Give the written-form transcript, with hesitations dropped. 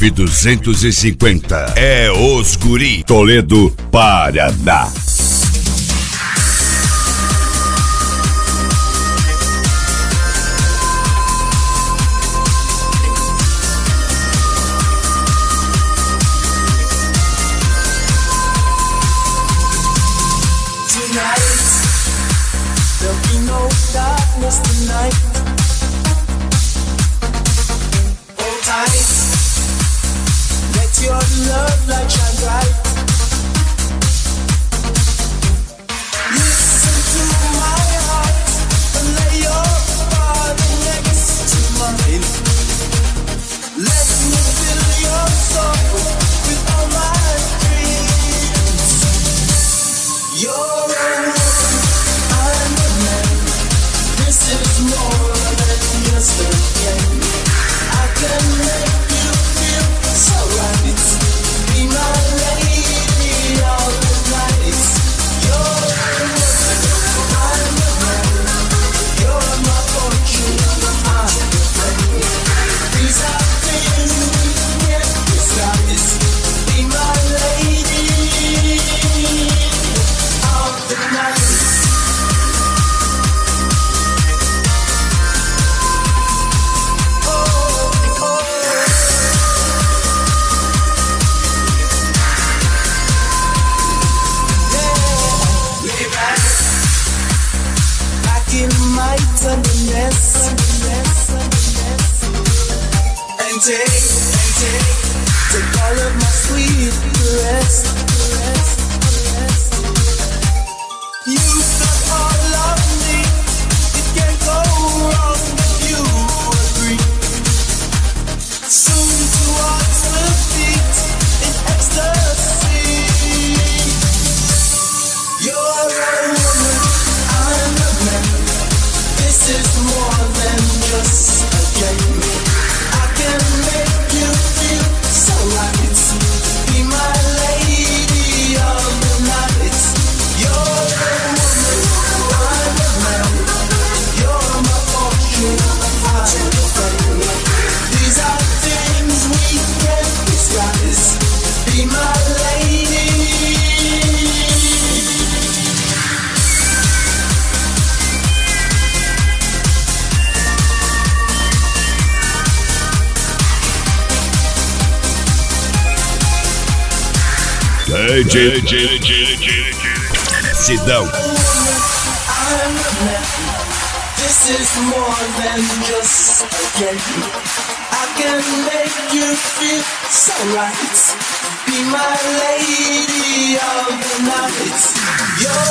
99250. É Os Guri, Toledo, Paraná. Tonight, hold tight, let your love light shine bright. Listen to my heart and lay your body next to mine. Let me fill your soul with all my dreams. You're a woman, I'm a man. This is more than just a game. I can make you feel so right. Be my lady all the night. You're a woman, I'm a man. You're my fortune, I'm your friend. These are things we can't disguise. Be my lady all the night. Tenderness and take all of my sweet caress. You've got all of me. It can't go wrong if you agree. Soon two hearts will beat in ecstasy. You're a woman, I'm a man. This is more than just a game. I can make you feel so right. Be my lady of the night. You're a woman, I'm a man. You're my fortune, I'm your friend. These are things we can't disguise. Be my lady. Sidão. This is more than just a game. I can make you feel so right. Be my lady of the night. You're